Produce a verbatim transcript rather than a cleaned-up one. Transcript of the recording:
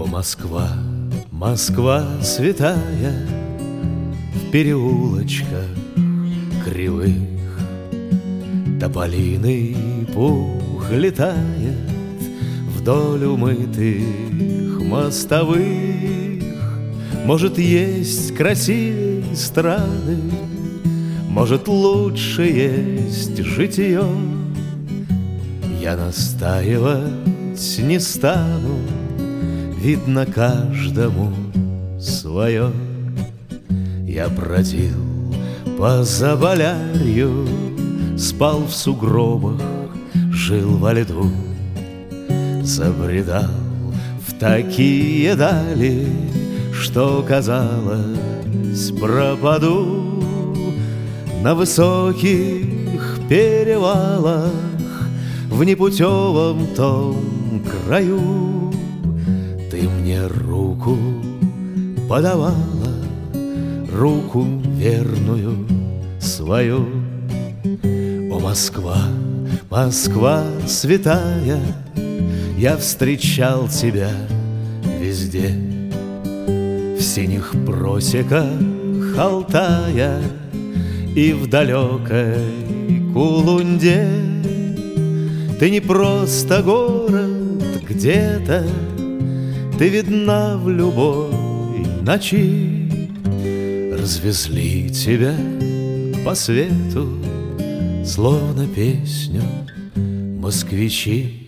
О, Москва, Москва святая, в переулочках кривых тополиный пух летает вдоль умытых мостовых. Может, есть красивей страны, может, лучше есть житье. Я настаивать не стану, видно каждому свое. Я бродил по Заболярью, спал в сугробах, жил во льду, забредал в такие дали, что, казалось, пропаду. На высоких перевалах, в непутевом том краю, ты мне руку подавала, руку верную свою. О, Москва, Москва святая, я встречал тебя везде, в синих просеках Алтая и в далекой Кулунде. Ты не просто город где-то, ты видна в любой ночи. Развезли тебя по свету, словно песню москвичи.